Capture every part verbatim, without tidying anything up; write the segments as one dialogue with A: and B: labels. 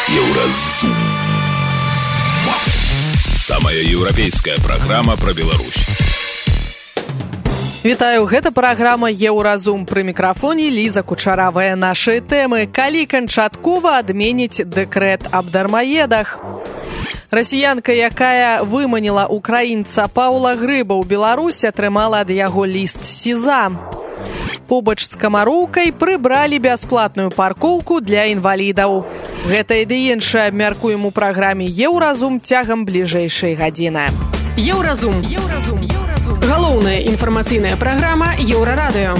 A: Еўразум. Самая еўрапейская праграма пра Беларусь.
B: Вітаю, гэта праграма «Еўразум». Пры мікрафоне Ліза Кучаравая. Нашыя тэмы. Калі канчаткова адменіць дэкрэт аб дармаедах? Расіянка, якая выманіла украінца Паўла Грыба ў Беларусь, атрымала ад яго ліст СІЗА. Побач з Камароўкай прыбралі бясплатную паркоўку для інвалідаў. Гэта і ды іншае абмяркуем у праграме «Еўразум» цягам бліжэйшай гадзіны.
C: Еўразум. Еўразум. Еўразум. Галоўная інфармацыйная праграма Еўрарадыё.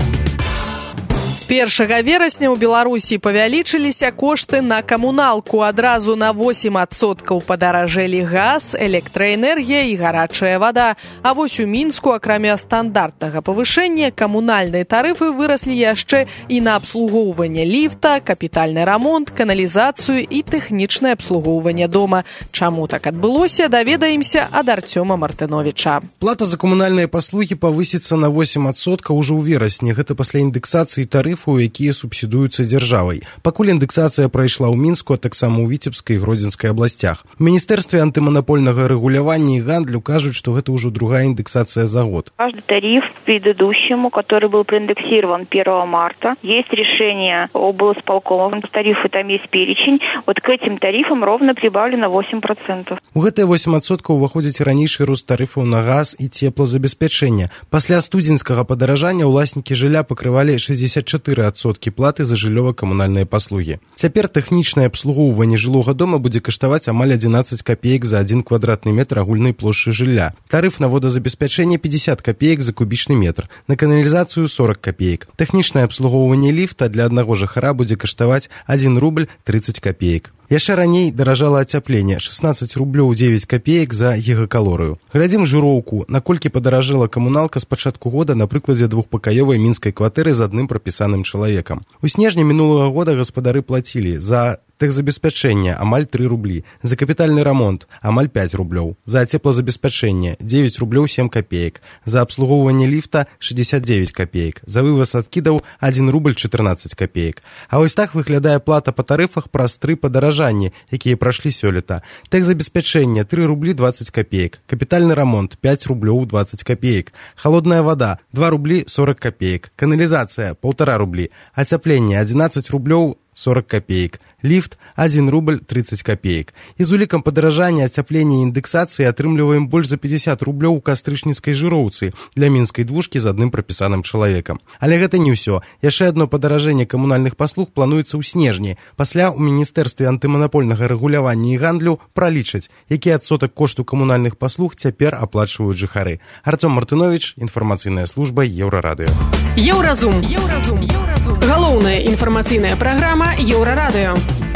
B: З першага верасня ў Беларусі павялічыліся кошты на камуналку. Адразу на восем адсоткаў падаражэлі газ, электраэнергія і гарачая вада. А вось у Мінску, акрамя стандартнага павышэння, камунальныя тарыфы выраслі яшчэ і на абслугоўванне ліфта, капітальны рамонт, каналізацыю і тэхнічнае абслугоўванне дома. Чаму так адбылося, даведаемся ад Арцёма Мартыновіча.
D: Плата за камунальныя паслугі павысіцца на восем адсоткаў ужо ў верасні. Гэта пасля індексацыі тарыфаў, якія субсідуюцца дзяржавай. Пакуль індексацыя прайшла ў Мінску, а таксама ў Віцебскай і Гродзенскай абласцях. У Міністэрстве антыманапольнага рэгулявання і гандлю кажуць, што гэта ўжо другая индексация за год.
E: Каждый тариф предыдущему, который был проиндексирован первого марта, есть решение облсполкома, тарифы там есть перечень, вот к этим тарифам ровно прибавлено восемь процентов.
D: У гэтыя восемь адсоткаў уваходзіць ранейшы рост тарыфаў на газ і цеплазабеспячэнне. Пасля студзеньскага падаражання ўласнікі жылля пакрывалі шэсцьдзесят чатыры адсоткі платы за жыллёва-камунальныя паслугі. Цяпер тэхнічнае абслугоўванне жылога дома будзе каштаваць амаль адзінаццаць капеек за адзін квадратны метр агульнай плошчы жылля. Тарыф на водазабеспячэнне пятьдесят копеек за кубічны метр, на каналізацыю сорок копеек. Тэхнічнае абслугоўванне ліфта для аднаго жыхара будзе каштаваць адзін рубль тридцать копеек. Яшчэ раней даражала ацяпленне шестнадцать рублёў девять копеек за гігакалорыю. Глядзім жыроўку, наколькі падаражэла камуналка з пачатку года на прыкладзе двухпакаёвай мінскай кватэры з адным прапісаным чалавекам. У снежні мінулага года гаспадары плацілі за тэхзабеспячэнне амаль тры рублі, за капітальны рамонт амаль пять рублёў, за цеплазабеспячэнне девять рублёў семь копеек, за абслугоўванне ліфта шестьдесят девять копеек, за вываз адкідаў адзін рубль чатырнаццаць копеек. А вось так выглядае плата па тарыфах праз тры падаражанні, якія прайшлі сёлета. Тэхзабеспячэнне тры рублі двадцать копеек, капітальны рамонт пять рублёў двадцать копеек, холодная вода два рублі сорок копеек, каналізацыя полтора рублі, ацяпленне адзінаццаць рублёў сорок копеек, лифт адзін рубль тридцать копеек. І з улікам падаражання, ацяплення і індексацыі атрымліваем больш за пятьдесят рублёў у кастрычніцкай жыроўцы для мінскай двушкі з адным прапісаным чалавекам. Але гэта не ўсё. Яшчэ адно падаражэнне камунальных паслуг плануецца ў снежні. Пасля ў Міністэрстве антыманапольнага рэгулявання і гандлю пралічаць, які адсотак кошту камунальных паслуг цяпер аплачваюць жыхары. Арцём Мартыновіч, інфармацыйная служба Еўрарадыё.
C: Еўразум. Еўразум. Еўразум. Галоўная інфармацыйная праграма Еўрарадыё.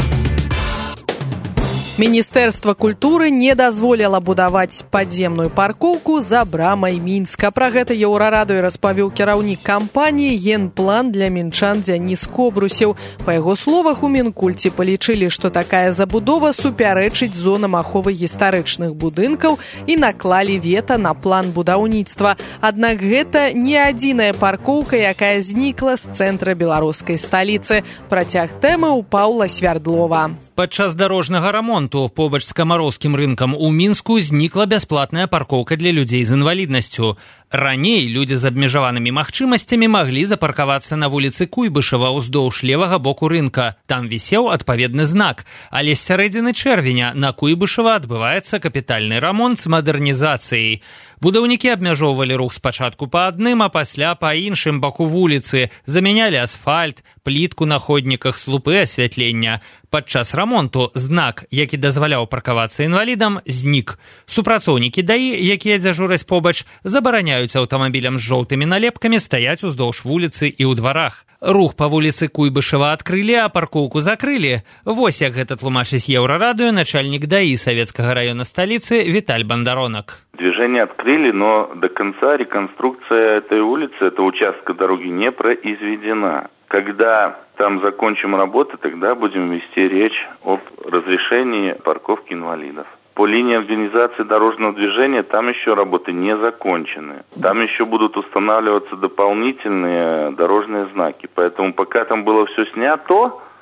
B: Міністэрства культуры не дазволіла будаваць падземную паркоўку за брамай Мінска. Пра гэта Еўрарадыё распавёў кіраўнік кампаніі «Генплан» для мінчан Дзяніс Кобрусеў. Па яго словах, у Мінкульце палічылі, што такая забудова супярэчыць зонам аховы гістарычных будынкаў і наклалі вета на план будаўніцтва. Аднак гэта не адзіная паркоўка, якая знікла з цэнтра беларускай сталіцы. Працяг тэмы ў Паўла Свярдлова.
F: Падчас дарожнага рамонту побач з камароўскім рынкам у Мінску знікла бясплатная паркоўка для людзей з інваліднасцю. Раней людзі з абмежаванымі магчымасцямі маглі запаркавацца на вуліцы Куйбышева ўздоўж левага боку рынка. Там вісеў адпаведны знак. Але з сярэдзіны чэрвеня на Куйбышева адбываецца капітальны рамонт з мадэрнізацыяй. Будаўнікі абмяжоўвалі рух спачатку па адным, а пасля па іншым баку вуліцы. Замянялі асфальт, плітку на ходніках, слупы асвятлення. Падчас рамонту знак, які дазваляў паркавацца інвалідам, знік. Супрацоўнікі ДАІ, якія дзяжураць побач, забараняюць аўтамабілям з жоўтымі налепкамі стаяць уздоўж вуліцы і ў дварах. Рух па вуліцы Куйбышева адкрылі, а паркоўку закрылі. Вось як гэта тлумачыць Еўрарадыё начальнік ДАИ Советского района столицы Виталь Бондаронок.
G: Движение открыли, но до конца реконструкция этой улицы, этого участка дороги не произведена. Когда там закончим работы, тогда будем вести речь об разрешении парковки инвалидов. По линии организации дорожного движения там еще работы не закончены. Там еще будут устанавливаться дополнительные дорожные знаки. Поэтому пока там было все снято,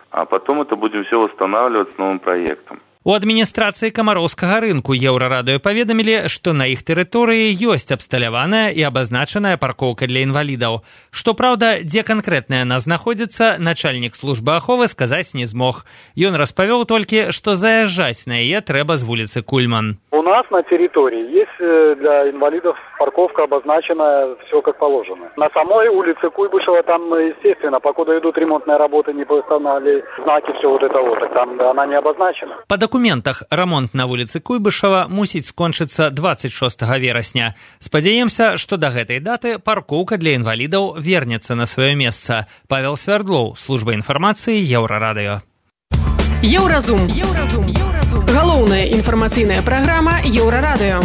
G: а потом это будем все восстанавливать с новым проектом.
F: У адміністрацыі камароўскага рынку еўрарадыё паведамілі, што на іх тэрыторыі ёсць абсталяваная і абазначаная паркоўка для інвалідаў. Што праўда, дзе канкрэтна яна знаходзіцца, начальнік службы аховы сказаць не змог. Ён распавёў толькі, што заязджаць на яе трэба з вуліцы Кульман.
H: У нас на территории есть для инвалидов парковка обозначенная, все как положено. На самой улице Куйбышева там, естественно, покуда идут ремонтные работы, не поставили знаки, все вот это вот, так там она не обозначена.
F: По документах ремонт на вуліцы Куйбышева мусіць скончыцца двадцать шостага верасня. Спадзяемся, што да гэтай даты паркоўка для інвалідаў вернецца на сваё месца. Павел Свердлоў, служба інфармацыі Еўрарадыё.
C: Еўразум. Еўразум. Еўразум. Галоўная інфармацыйная праграма Еўрарадыё.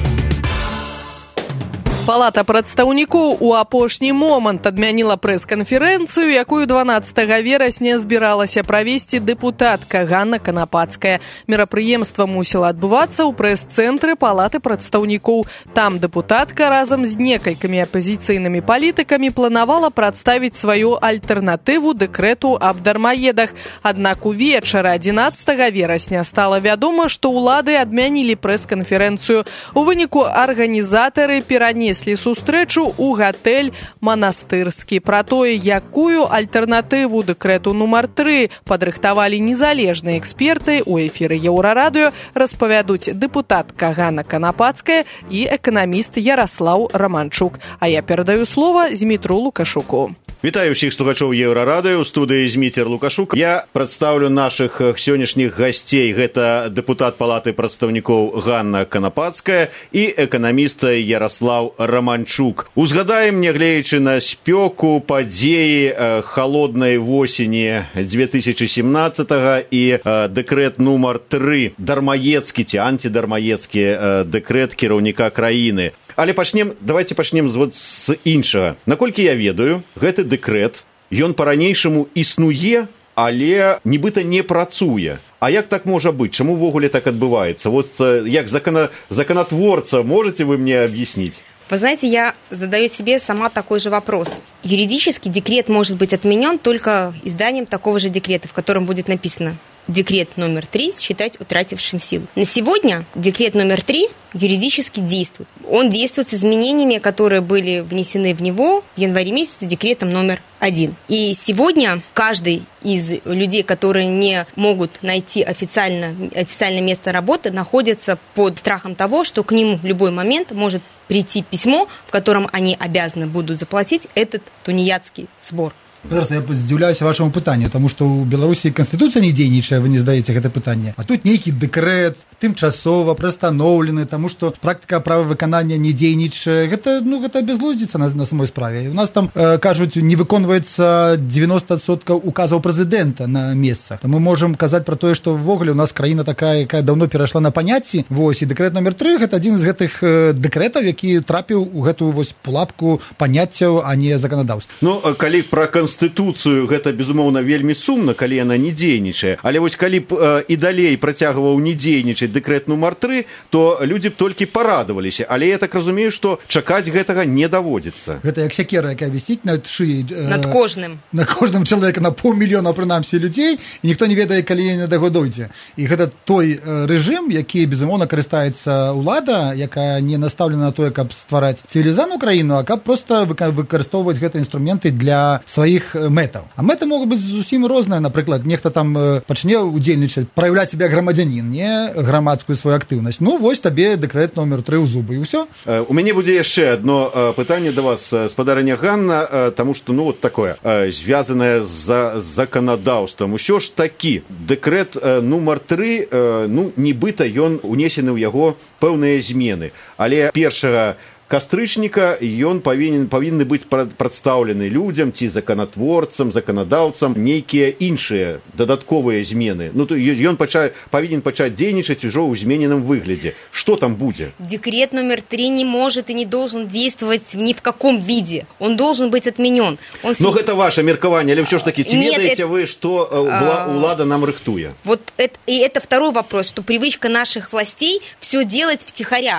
B: Палата прадстаўнікоў у апошні момант адмяніла прэс-канферэнцыю, якую дванаццатага верасня збіралася правесці дэпутатка Ганна Канапацкая. Мерапрыемства мусіла адбывацца ў прэс-цэнтры Палаты прадстаўнікоў. Там дэпутатка разам з некалькімі апазіцыйнымі палітыкамі планавала прадставіць сваю альтэрнатыву дэкрэту аб дармаедах. Аднак увечары адзінаццатага верасня стала вядома, што ўлады адмянілі прэс-канферэнцыю. У выніку арганізатары перанеслі сустрэчу ў гатэль «Манастырскі». Пра тое, якую альтэрнатыву дэкрэту нумар тры падрыхтавалі незалежныя эксперты, у эфіры Еўрарадыё распавядуць дэпутатка Ганна Канапацкая і эканаміст Яраслаў Раманчук. А я перадаю слова Змітру Лукашуку.
I: Вітаю ўсіх слухачоў Еўрарадыё, у студыі Зміцер Лукашук. Я прадстаўлю нашых сённяшніх гасцей. Гэта дэпутат Палаты прадстаўнікоў Ганна Канапацкая і эканаміст Яраслаў Раманчук. Узгадаем, нягледзячы на спёку, падзеі халоднай восені две тысячи семнадцатага і дэкрэт нумар тры, дармаедскі ці антидармаедскі дэкрэт кіраўніка краіны. Але пачнем, давайте пачнем вот з іншага. Наколькі я ведаю, гэты дэкрэт, ён па-ранейшаму існуе, але нібыта не працуе. А як так можа быць? Чаму ўвогуле так адбываецца? Вот як закона, законотворца, можете вы мне объяснить?
J: Вы знаете, я задаю себе сама такой же вопрос. Юридически декрет может быть отменен только изданием такого же декрета, в котором будет написано «Декрет номер три считать утратившим силу». На сегодня декрет номер три юридически действует. Он действует с изменениями, которые были внесены в него в январе месяце декретом номер один. И сегодня каждый из людей, которые не могут найти официально, официальное место работы, находится под страхом того, что к ним в любой момент может прийти письмо, в котором они обязаны будут заплатить этот тунеядский сбор.
K: Зараз я здзіўляюся вашаму пытанню, таму што ў Беларусі канстытуцыя не дзейнічае, вы не здаеце гэта пытанне. А тут нейкі дэкрэт, тымчасова прастаноўлены, таму што практыка прававыканання не дзейнічае. Гэта, ну, гэта безглуздзіца на, на самой справе. У нас там, э, кажуць, не выконваецца дзевяносто адсоткаў указаў прэзідэнта на месцах. Мы можам казаць пра тое, што ўвогуле у нас краіна такая, якая даўно перайшла на паняцці. Вось, і дэкрэт номер тры гэта адзін з гэтых э, дэкрэтаў, які трапіў у гэтую вось пулапку паняццяў, а не заканадаўства.
I: Ну, калі пра Канстытуцыю гэта, безумоўна, вельмі сумна, калі яна не дзейнічае. Але вось калі б э, і далей працягваў не дзейнічаць дэкрэт нумар тры, то людзі б толькі парадаваліся. Але я так разумею, што чакаць гэтага не даводзіцца.
K: Гэта як сякера, якая вісіць над шыяй. Э,
J: над кожным.
K: На кожным чалавека, на паўмільёна, прынамсі, людзей, і ніхто не ведае, калі яны да яго дойдзе. І гэта той э, рэжым, які, безумоўна, карыстаецца ўлада, якая не настаўлена на тое, каб ствараць цывілізаную краіну, а каб проста выкарыстоўваць гэтыя інструменты для сваіх мэтаў. А мэты могуць быць зусім розныя. Напрыклад, нехта там э, пачне удзельнічаць, праяўляць сябе грамадзянін, не грамадскую сваю актыўнасць. Ну, вось табе дэкрэт номер тры ў зубы, і ўсё.
I: Э, у мяне будзе яшчэ адно э, пытанне да вас, спадарыня Ганна, э, таму што, ну, вот такое, э, звязанае з заканадаўствам. Усё ж такі, дэкрэт э, нумар тры, э, ну, нібыта ён унесены ў яго пэўныя змены. Але першага кастрычніка ён павінен павінны быць прадстаўлены людзям ці заканатворцам, заканадаўцам нейкія іншыя дадатковыя змены. Ну, то ён пача, павінен пачаць дзейнічаць ужо ў змененым выглядзе. Што там будзе?
J: Декрет номер три не может и не должен действовать ни в каком виде. Он должен быть отменен. Он...
I: Но гэта ваше меркаванне, але ўсё ж таки, ці
J: Нет,
I: ведаеце
J: это...
I: вы, што ўлада нам рыхтуе?
J: Вот это, и это второй вопрос, что привычка наших властей все делать втихаря.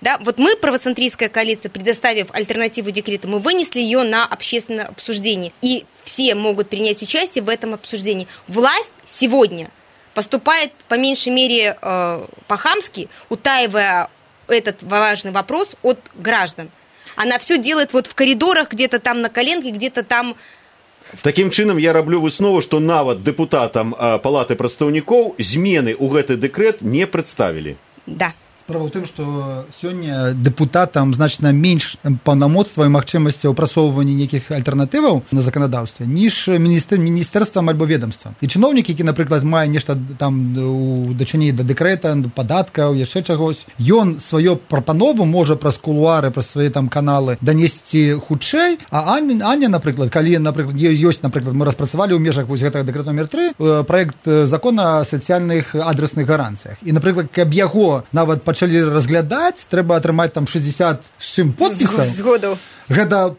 J: Да? Вот мы, правоцентристская коалиция, предоставив альтернативу декрету, мы вынесли ее на общественное обсуждение. И все могут принять участие в этом обсуждении. Власть сегодня поступает, по меньшей мере, э, по-хамски, утаивая этот важный вопрос от граждан. Она все делает вот в коридорах, где-то там на коленке, где-то там...
I: Таким чынам я раблю выснову, што нават дэпутатам палаты прадстаўнікоў змены ў гэты дэкрэт не прадставілі.
J: Да.
K: Справа ў тым, што сёння дэпутатам значна менш паўнамоцтва і магчымасцяў прасоўвання нейкіх альтэрнатываў на заканадаўстве, ніж міністр, міністэрствам альбо ведомствам. І чыноўнік, які, напрыклад, мае нешта там у дачыненні да дэкрэта, падаткаў, яшчэ чагось, ён сваю прапанову можа праз кулуары, праз свае там каналы данесці хутчэй, а Аня, Аня напрыклад, калі, напрыклад, ёсць, напрыклад, мы распрацавалі ў межах вось гэтага дэкрэта номер тры праект закона о сацыяльных адресных гаранцыях. І, напрыклад, каб яго нават пачалі разглядаць, трэба атрымаць там шэсцьдзесят з чым подпісаў.
J: Згоду.
K: Гэта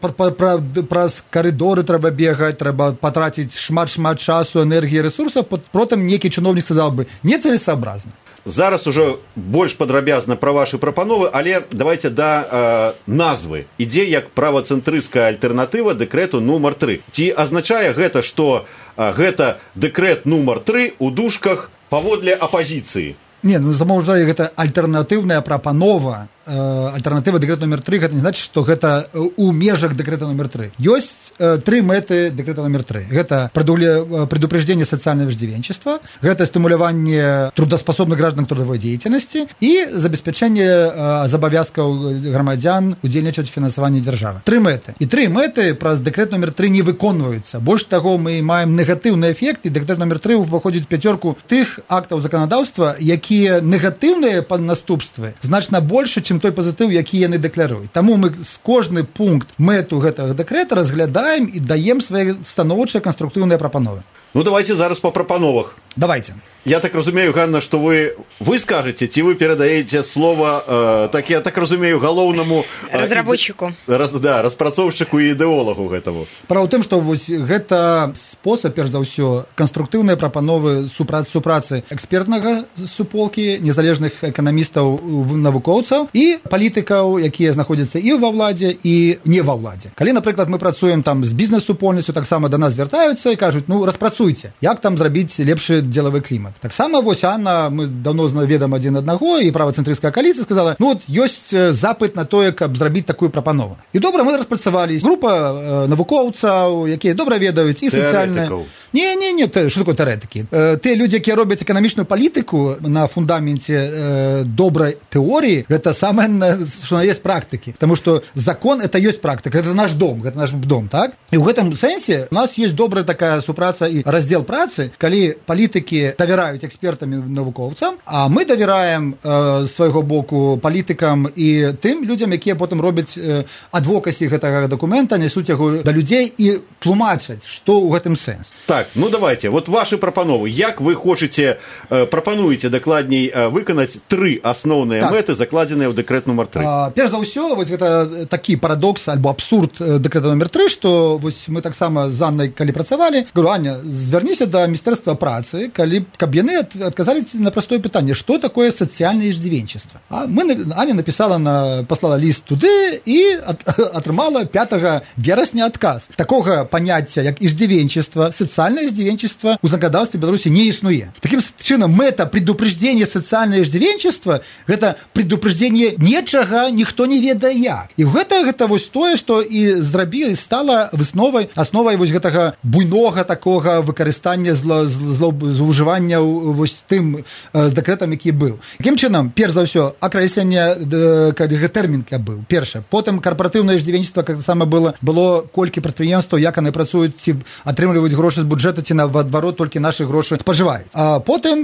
K: праз карыдоры трэба бегаць, трэба патраціць шмат-шмат часу, энергіі, ресурсаў, потым нейкі чыноўнік сказаў бы, нецелесаабразна.
I: Зараз ужо больш падрабязна пра вашы прапановы, але давайте да э, назвы. Ідзе як правацэнтрысцкая альтэрнатыва дэкрэту нумар тры. Ці азначае гэта, што э, гэта дэкрэт нумар тры ў дужках паводле апазіцыі?
K: Не, ну замоўжае гэта альтэрнатыўная прапанова, альтэрнатыва дэкрэту номер тры, гэта не значыць, што гэта ў межах дэкрэта номер тры. Ёсць э, тры мэты дэкрэта номер тры. Гэта предупреждение социального иждивенчества, гэта стимуляванне трудоспособных граждан к трудовой деятельности и забеспячэнне э, забавязкаў грамадзян удзельнічаць у фінансаванні дзяржавы. Тры мэты. І тры мэты праз дэкрэт номер тры не выконваюцца. Больш таго, мы маем негатыўны эфект, і дэкрэт номер тры ўваходзіць у пяцёрку тых актаў заканадаўства, якія негатыўныя наступствы значна больше, чым той пазітыў, які яны дэкляруюць. Таму мы з кожны пункт мэту гэтага дэкрэта разглядаем і даем свае станоўчыя канструктыўныя прапановы.
I: Ну, давайте зараз по прапановах.
K: Давайте.
I: Я так разумею, Ганна, что вы, вы скажете, ці вы перадаеце слово, э, так я так разумею, галоўнаму... Э,
J: разработчику.
I: Раз, да, распрацоўшчыку і ідэолагу гэтаму.
K: Справа ў тым, што вось гэта спосаб, перш за ўсё, канструктыўныя прапановы супрацы, супрацы экспертнага суполкі, незалежных эканамістаў, навукоўцаў і палітыкаў, якія знаходзяцца і ва ўладзе, і не ва ўладзе. Калі, напрыклад, мы працуем там з бізнес-супольнасцю, таксама да нас звяртаюцца і кажуць, ну, распрацуйце, як там зрабіць лепшы дзелавы клімат. Таксама вось Анна, мы давно ведам адзін аднаго, і правацэнтрысцкая коаліцыя сказала, ну, от ёсць запыт на тое, каб зрабіць такую прапанову. І добра, мы распрацавалі. Група э, навукоўцаў, якія добра ведаюць і сацыяльныя... Не, не, не, что такое тэоретыкі? Э, те людзі, якія робяць эканамічную палітыку на фундаменце э, добрай тэорыі, гэта самае, што на ёсць практыкі. Таму што закон это ёсць практыка, это наш дом, гэта наш дом, так? І ў гэтым сэнсе у нас ёсць добрая такая супраца і раздзел працы, калі палітыкі давяраюць экспертамі навукоўцам, а мы давяраем э, свайго боку палітыкам і тым людзям, якія потым робяць э, адвокасі гэтага дакумента, нясуць яго да людзей і тлумачаць, што ў гэтым сэнс.
I: Так, ну давайте, вот ваши прапановы. Як вы хочаце, э, прапануеце дакладней э, выканаць тры асноўныя так. мэты, закладзеныя ў дэкрэт номер тры?
K: А, перш за ўсё, вось гэта такі парадокс альбо абсурд дэкрэта номер тры, што вось мы таксама з Аннай, калі працавалі, говорю, Аня, звярніся да міністэрства працы, калі каб яны адказалі на простое пытанне, што такое сацыяльнае иждивенчество. А мы, Аня написала, на, послала ліст туды і атрымала пятага верасня адказ. Такога паняцця, як иждивенчество, сацыяльнае иждивенчество у заканадаўстве Беларусі не існуе. Таким чынам, мэта предупреждение сацыяльнае иждивенчество гэта предупреждение нечага, ніхто не ведае як. І гэта гэта вось тое, што і зрабіла і стала высновай, асновай вось гэтага буйнога такога выкарыстання зла, зла, злоўжывання вось тым з дэкрэтам, які быў. Такім чынам, перш за ўсё, акрэсленне тэрмін быў. Першае. Потым карпаратыўнае иждивенчество, как саме было, было колькі прадпрыемстваў, як яны працуюць, ці атрымліваюць грошы з бюджэту, ці наадварот толькі нашы грошы спажываюць. А потым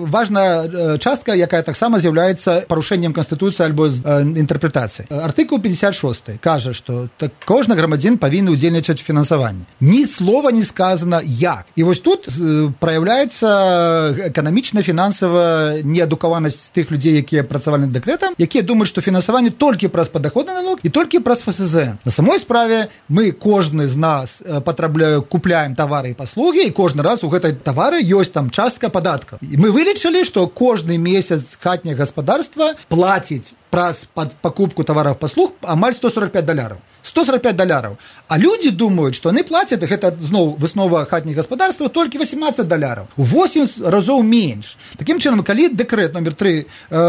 K: важная частка, якая таксама з'яўляецца парушэннем канстытуцыі альбо інтэрпрэтацыі. Артыкул пятьдесят шесть кажа, што кожны грамадзін павінен удзельнічаць у фінансаванні. Ні слова не сказано як. І вось тут праяўляецца эканамічна фінансава неадукаванасць тых людзей, якія працавалі над дэкрэтам, якія думаюць, што фінансаванне толькі праз падаходны налог і толькі праз эф эс зэ эн. На самой справе мы кожны з нас патрабляем, купляем тавары і паслугі паслугі, і кожны раз у гэтай тавары ёсць там частка падаткаў. І мы вылічылі, што кожны месяц хатняе гаспадарства плаціць праз пад пакупку тавараў паслуг амаль сто сорок пять даляраў. сто сорок пять даляраў. А людзі думаюць, што яны плацяць, гэта зноў выснова хатняе гаспадарства, толькі восемнадцать даляраў. У восемь разоў менш. Такім чынам, калі дэкрэт номер три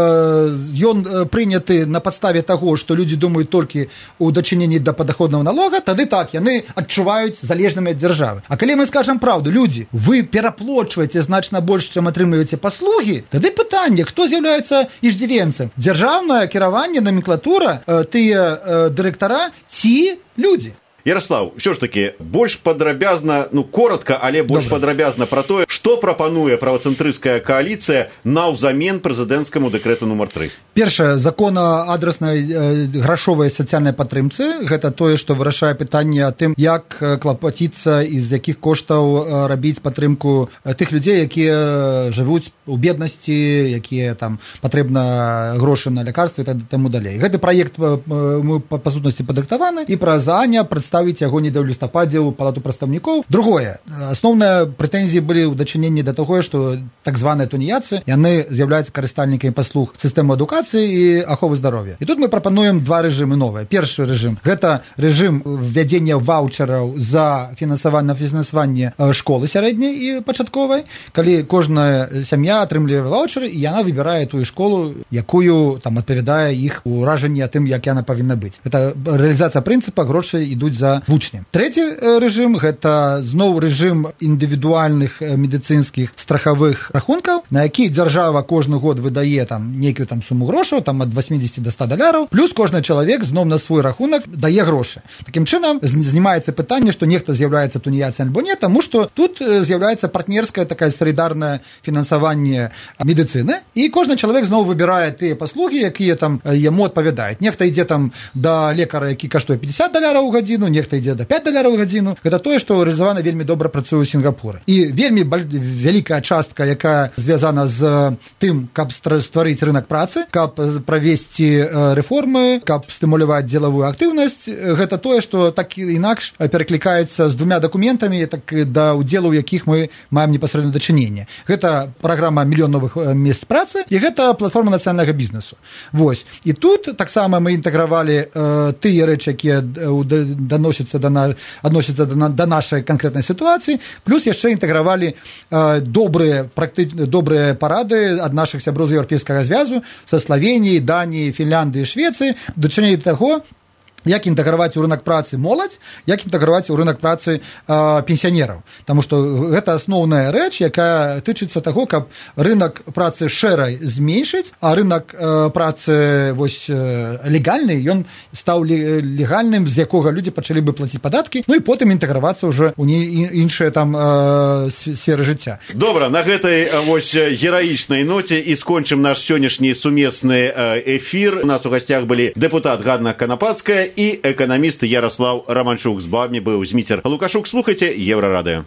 K: ён э, прыняты на падставе таго, што людзі думаюць толькі ў дачыненні да падаходнага налога, тады так, яны адчуваюць залежнымі ад дзяржавы. А калі мы скажам праўду, людзі, вы пераплочваеце значна больш, чым атрымліваеце паслугі, тады пытанне, хто з'яўляецца иждзівенцам? Дзяржаўнае кіраванне, номенклатура, э, тыя э, дырэктара ці людзі?
I: Ярослав, що ж таки, больш падрабязна, ну, коротка, але больш Добре. падрабязна пра тое, што прапануе правацэнтрысцкая кааліцыя наўзамен прэзідэнцкаму дэкрэту нумар тры.
K: Першае, закон о адраснай э, грашовай сацыяльнай падтрымцы. Гэта тое, што вырашае пытанне о тым, як клапаціцца і з якіх коштаў э, рабіць падтрымку тых людзей, якія жывуць у беднасці, якія там патрэбна грошы на лякарствы і таму далей. Гэты праект э, мы па, па сутнасці падрыхтаваны, і праз Аня прадставіць яго недзе ў лістападзе ў палату прадстаўнікоў. Другое, асноўныя прэтэнзіі былі ў дачыненні да таго, што так званыя туніяцы, яны з'яўляюцца карыстальнікамі паслуг сістэмы адукацыі і аховы здароўя. І тут мы прапануем два рэжымы новыя. Першы рэжым – гэта рэжым ввядзення ваучараў за фінансаванне, фінансаванне школы сярэдняй і пачатковай, калі кожная сям'я атрымлівае ваучары, і яна выбірае тую школу, якую там адпавядае іх уражанні о тым, як яна павінна быць. Гэта рэалізацыя прынцыпа грошы ідуць за вучнем. Трэці рэжым – гэта зноў рэжым індывідуальных медыцынскіх страхавых рахункаў, на які дзяржава кожны год выдае там нейкую там суму грошаў, там ад восьмидесяти до ста даляраў, плюс кожны чалавек зноў на свой рахунак дае грошы. Такім чынам знімаецца пытанне, што нехта з'яўляецца туніяцай альбо не, таму што тут з'яўляецца партнерская такая салідарнае фінансаванне медыцыны, і кожны чалавек зноў выбірае тыя паслугі, якія там яму адпавядаюць. Нехта ідзе там да лекара, які каштуе пятьдесят даляраў у гадзіну, нехта ідзе да пять даляраў у гадзіну. Гэта тое, што рэалізавана вельмі добра працуе ў Сінгапуры. І вельмі вялікая частка, якая звязана з тым, каб стварыць рынок працы, каб правесці рэформы, каб стымуляваць дзелавую актыўнасць, гэта тое, што так інакш пераклікаецца з двумя дакументамі, так да ўдзелу, у якіх мы маем непасрэдна дачыненне. Гэта праграма мільён новых мест працы, і гэта платформа нацыянальнага бізнесу. Вось. І тут таксама мы інтэгравалі э, тыя рэчы, якія даносяцца да, на, адносяцца да, да нашай канкрэтнай сітуацыі, плюс яшчэ інтэгравалі э, добрыя, практы, добрыя парады ад нашых сяброў з Еўрапейскага звязу са Славеніі, Даніі, Фінляндыі, Швецыі, дачыненні таго, як інтэграваць у рынок працы моладзь, як інтэграваць у рынок працы э, пенсіянераў. Таму што гэта асноўная рэч, якая тычыцца таго, каб рынок працы шэрай зменшыць, а рынок э, працы вось, э, легальны, ён стаў легальным, з якога людзі пачалі бы плаціць падаткі, ну і потым інтэгравацца ўжо ў іншыя там э, сферы жыцця.
I: Добра, на гэтай вось гераічнай ноце і скончым наш сённяшні сумесны эфір. У нас у гасцях былі дэпутат Ганна Канапацкая і эканаміст Ярослав Романчук. З вами быў Зміцер Лукашук. Слухайце Еўрарадыё.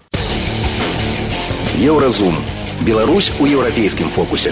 A: Еўразум. Беларусь у еўрапейскім фокусе.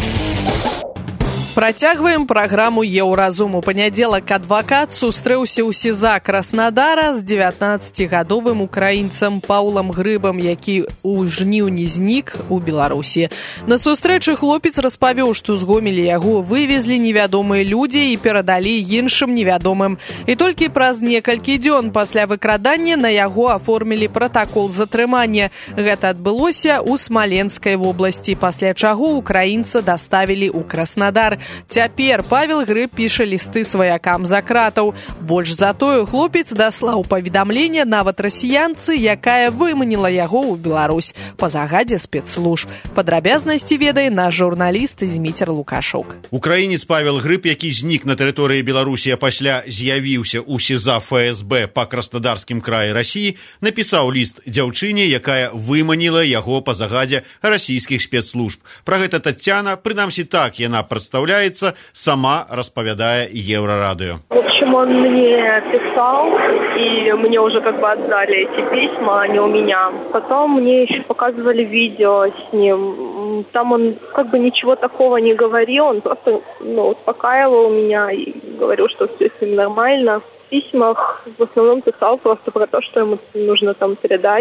B: Працягваем праграму «Еўразум». У панядзелак адвакат сустрэўся ў СІЗА Краснадара з дзевятнаццацігадовым украінцам Паўлам Грыбам, які ў жніўні знік у Беларусі. На сустрэчы хлопец распавёў, што з Гомеля яго вывезлі невядомыя людзі і перадалі іншым невядомым. І толькі праз некалькі дзён пасля выкрадання на яго аформілі пратакол затрымання. Гэта адбылося ў Смаленскай вобласці, пасля чаго украінца даставілі ў Краснадар. Цяпер Павел Грыб піша лісты сваякам за кратаў. Больш за тое, хлопец даслаў паведамленне нават расіянцы, якая выманіла яго ў Беларусь па загадзе спецслужб. Падрабязнасці ведае наш журналіст Зміцер Лукашук.
I: Украінец Павел Грыб, які знік на тэрыторыі Беларусі, а пасля з'явіўся ў СІЗА ФСБ па Краснодарскім краі Расіі, напісаў ліст дзяўчыне, якая выманіла яго па загадзе расійскіх спецслужб. Пра гэта Таццяна, прынамсі так яна прадстаўляе, сама распавядае Еврорадио.
L: В общем, он мне писал, и мне уже как бы отдали эти письма, они у меня. Потом мне еще показывали видео с ним. Там он как бы ничего такого не говорил, он просто ну, успокаивал меня и говорил, что все с ним нормально. В письмах в основном писал просто про то, что ему нужно там передать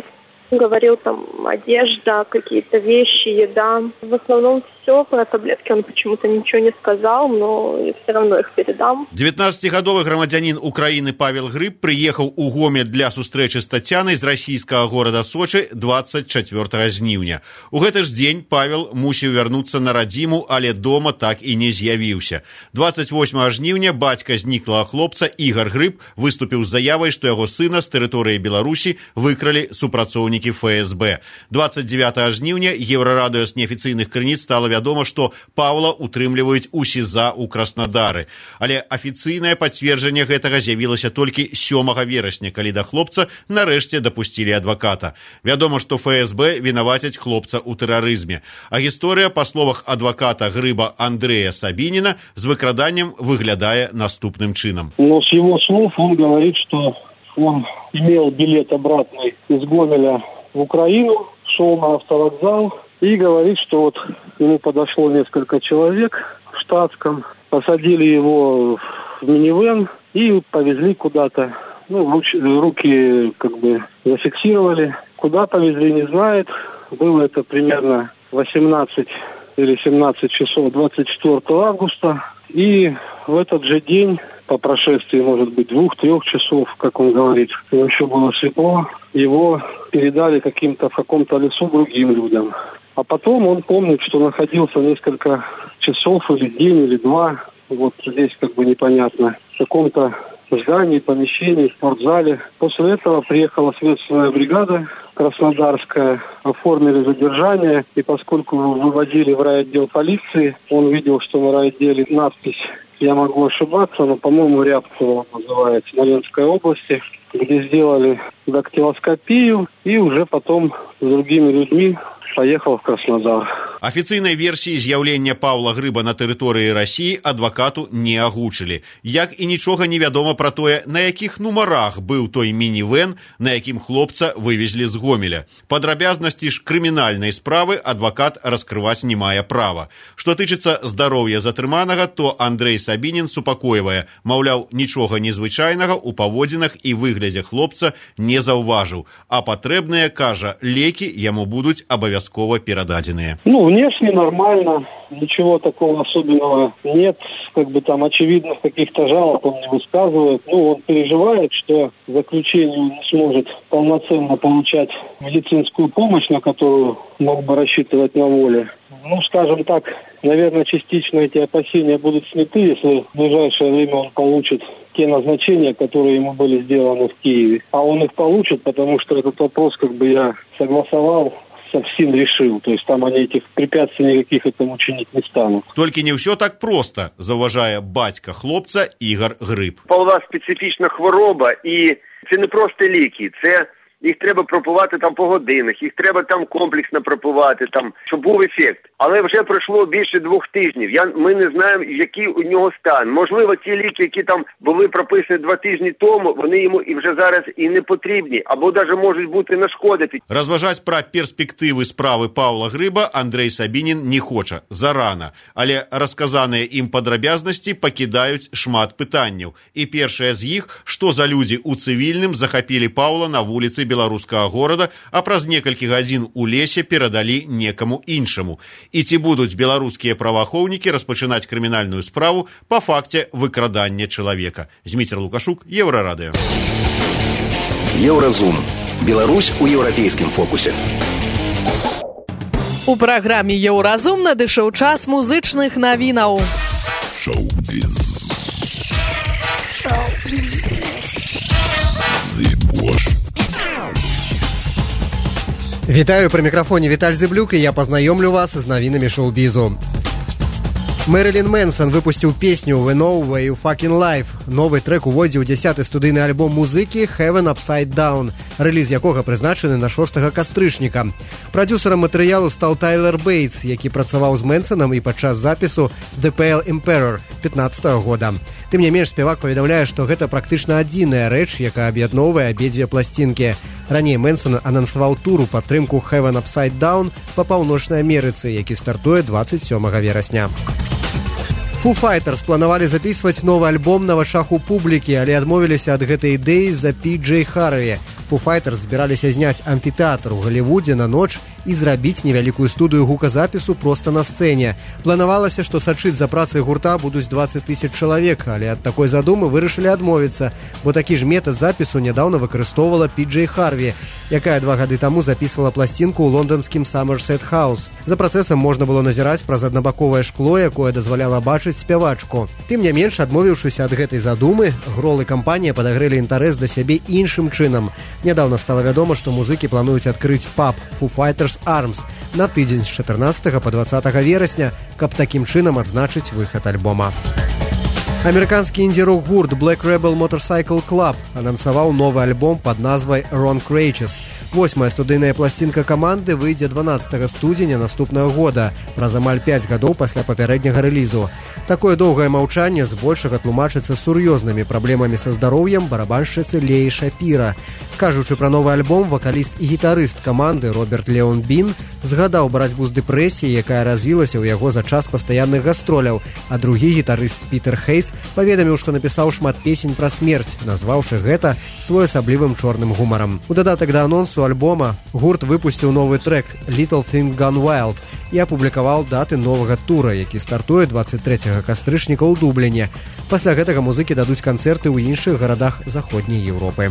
L: Говорил там одежда, какие-то вещи, еда. В основном все. Про таблетки он почему-то ничего не сказал, но я все равно их передам.
I: дзевятнаццацігадовы грамадзянін Украіны Павел Грыб прыехаў у Гомель для сустрэчы з Тацянай з расійскага горада Сочы двадцать чацвёртага жніўня. У гэты ж дзень Павел мусіў вярнуцца на радзіму, але дома так і не з'явіўся. двадцать восьмага жніўня бацька зніклага хлопца Ігар Грыб выступіў з заявай, што яго сына з тэрыторыі Беларусі выкралі супрацоўнікі эф эс бэ. двадцать девятага жніўня Еўрарадыё з неафіцыйных крыніц стала вядома, што Паўла утрымліваюць у СІЗА ў Краснадары. Але афіцыйнае пацверджанне гэтага з'явілася толькі сёмага верасня, калі да хлопца нарэшце дапусцілі адваката. Вядома, што эф эс бэ вінавацяць хлопца ў тэрарызме. А гісторыя, па словах адваката Грыба Андрэя Сабініна, з выкраданнем выглядае наступным чынам.
M: Но с его слов он говорит, что он имел билет обратный из Гомеля в Украину, шел на автовокзал и говорит, что вот ему подошло несколько человек в штатском, посадили его в минивэн и повезли куда-то. Ну, руки, руки как бы зафиксировали. Куда повезли, не знает. Было это примерно восемнадцать или семнадцать часов двадцать четвёртого августа. И в этот же день, по прошествии, может быть, двух-трех часов, как он говорит, еще было светло, его передали каким-то в каком-то лесу другим людям. А потом он помнит, что находился несколько часов или день, или два, вот здесь как бы непонятно, в каком-то здании, помещении, спортзале. После этого приехала следственная бригада краснодарская, оформили задержание, и поскольку выводили в райотдел полиции, он видел, что на райотделе надпись, я могу ошибаться, но, по-моему, Рябцево называется, Смоленской области, где сделали дактилоскопию, и уже потом с другими людьми поехал в Краснодар.
I: Афіцыйнай версіі з'яўлення Паўла Грыба на тэрыторыі Расіі адвакату не агучылі. Як і нічога не вядома пра тое, на якіх нумарах быў той мінівэн, на якім хлопца вывезлі з Гомеля. Падрабязнасці ж крымінальнай справы адвакат раскрываць не мае права. Што тычыцца здароўя затрыманага, то Андрэй Сабінін супакойвае, маўляў, нічога незвычайнага ў паводзінах і выглядзе хлопца не заўважыў, а патрэбныя, кажа, лекі яму будуць абавязкова перададзеныя.
M: Ну, внешне нормально, ничего такого особенного нет, как бы там очевидных каких-то жалоб он не высказывает. Ну, он переживает, что в заключении он не сможет полноценно получать медицинскую помощь, на которую мог бы рассчитывать на воле. Ну, скажем так, наверное, частично эти опасения будут сняты, если в ближайшее время он получит те назначения, которые ему были сделаны в Киеве. А он их получит, потому что этот вопрос, как бы я согласовал, совсем решил. То есть там они этих препятствий никаких этому чинить не станут.
I: Толькі не ўсё так проста, заўважае бацька хлопца Ігар Гриб.
N: Павла специфічна хвороба, і це не просто ліки, це їх треба пропивати там по годинах, їх треба там комплексно пропивати, там, щоб був ефект. Але вже пройшло більше двох тижнів. Я, ми не знаємо, який у нього стан. Можливо, ті ліки, які там були прописані два тижні тому, вони йому і вже зараз і не потрібні, або навіть можуть бути нашкодити.
I: Разважаць пра перспектывы справы Паўла Грыба Андрэй Сабінін не хоча, зарана. Але расказаныя ім падрабязнасці пакідаюць шмат пытанняў. І першае з іх, што за людзі ў цывільным захапілі Паўла на вуліцы беларускага горада, а праз некалькі гадзін у лесе перадалі некаму іншаму. І ці будуць беларускія праваахоўнікі распачынаць крымінальную справу па факце выкрадання чалавека. Зміцер Лукашук, Еўрарадыё.
A: Еўразум. Беларусь у еўрапейскім фокусе.
B: У праграме Еўразум надышоў час музычных навінаў.
O: Шоу-біз. Шоу-біз.
P: Вітаю, пры мікрафоне Віталь Зыблюк, і я пазнаёмлю вас з навінамі шоу-бізу. Мэрилін Мэнсон выпусціў песню «We Know Where You Fucking Life». Новы трэк увойдзе ў дзясяты студыйны альбом музыкі «Heaven Upside Down», рэліз якога прызначаны на шостага кастрычніка. Прадюсерам матэрыялу стаў Тайлер Бейтс, які працаваў з Мэнсонам і падчас запісу «The Pale Emperor» пятнаццатага года. Тым не менш, спевак паведамляе, што гэта практычна адзіная рэч, якая аб'ядноўвае абедзве пласцінкі. Раней Мэнсон анансаваў тур у падтрымку «Heaven Upside Down» па паўночнай Амерыцы, які стартуе дваццаць сёмага верасня. Foo Fighters планавалі запісваць новы альбом на вачах у публікі, але адмовіліся ад гэтай ідэі з-за Пі Джэй Харві. Foo Fighters збіраліся зняць амфітэатр у Галівудзе на ноч і зрабіць невялікую студыю гуказапісу проста на сцэне. Планавалася, што сачыць за працай гурта будуць дваццаць тысяч чалавек, але ад такой задумы вырашылі адмовіцца, бо такі ж метад запісу нядаўна выкарыстоўвала Пі Джэй Харві, якая два гады таму запісвала пласцінку ў лонданскім Somerset House. За працэсам можна было назіраць праз аднабаковае шкло, якое дазваляла бачыць спявачку. Тым не менш, адмовіўшыся ад гэтай задумы, Грол і кампанія падагрэлі інтарэс да сябе іншым чынам. Нядаўна стала вядома, што музыкі плануюць адкрыць паб Foo Fighters Arms на тыдзень з чатырнаццатага па дваццатага верасня, каб такім чынам адзначыць выхад альбома. Амерыканскі інді-рок гурт Black Rebel Motorcycle Club анансаваў новы альбом пад назвай Ron Courageous. Восьмая студыйная пласцінка каманды выйдзе дванаццатага студзеня наступнага года, праз амаль пяць гадоў пасля папярэдняга рэлізу. Такое доўгае маўчанне збольшага тлумачыцца сур'ёзнымі праблемамі са здароўем барабаншчыцы Леі Шапіра. Кажучы пра новы альбом, вакаліст і гітарыст каманды Роберт Леон Бін згадаў барацьбу з дэпрэсіяй, якая развілася ў яго за час пастаянных гастроляў, а другі гітарыст Пітер Хейс паведаміў, што напісаў шмат песень пра смерць, назваўшы гэта своеасаблівым чорным гумарам. У дадатак да анонсу альбома гурт выпусціў новы трэк «Little Thing Gone Wild» і апублікаваў даты новага тура, які стартуе дваццаць трэцяга кастрычніка ў Дубліне. Пасля гэтага музыкі дадуць канцэрты ў іншых гарадах заходняй Еўропы.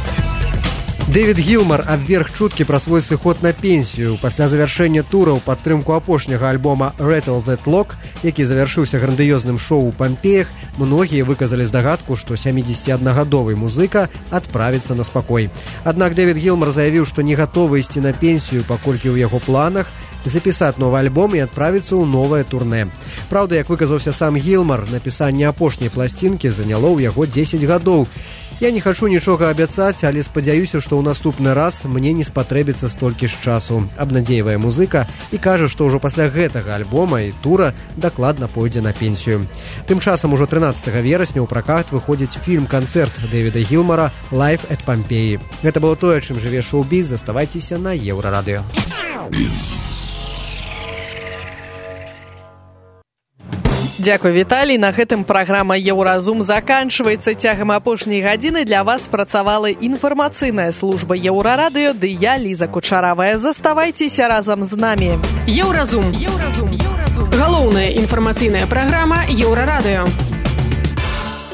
P: Дэвід Гілмар абверг чуткі пра свой сыход на пенсію. Пасля завяршэння тура ў падтрымку апошняга альбома «Rattle That Lock», які завяршыўся грандыёзным шоу ў Пампеях, многія выказалі здагадку, што сямідзесяціаднагадовы музыка адправіцца на спакой. Аднак Дэвід Гілмар заявіў, што не гатовы ісці на пенсію, паколькі ў яго планах запісаць новы альбом і адправіцца ў новае турнэ. Праўда, як выказаўся сам Гілмар, напісанне апошняй пласцінкі заняло ў яго дзесяць гадоў. Я не хачу нічога абяцаць, але спадзяюся, што ў наступны раз мне не спатрэбіцца столькі ж часу. Абнадзейвае музыка і кажа, што ўжо пасля гэтага альбома і тура дакладна пойдзе на пенсію. Тым часам ужо трынаццатага верасня ў пракат выходзіць фільм-канцэрт Дэвіда Гілмара «Live at Pompeii». Гэта было тое, чым жыве шоу-біз. Заставайцеся на Еўрарадыё.
B: Дзякуй, Віталій. На гэтым праграма «Еўразум» заканчваецца. Цягам апошняй гадзіны для вас працавала інфармацыйная служба Еўрарадыё, ды я, Ліза Кучаравая. Заставайцеся разам з намі.
C: Еўразум. Еўразум. Галоўная інфармацыйная праграма Еўрарадыё.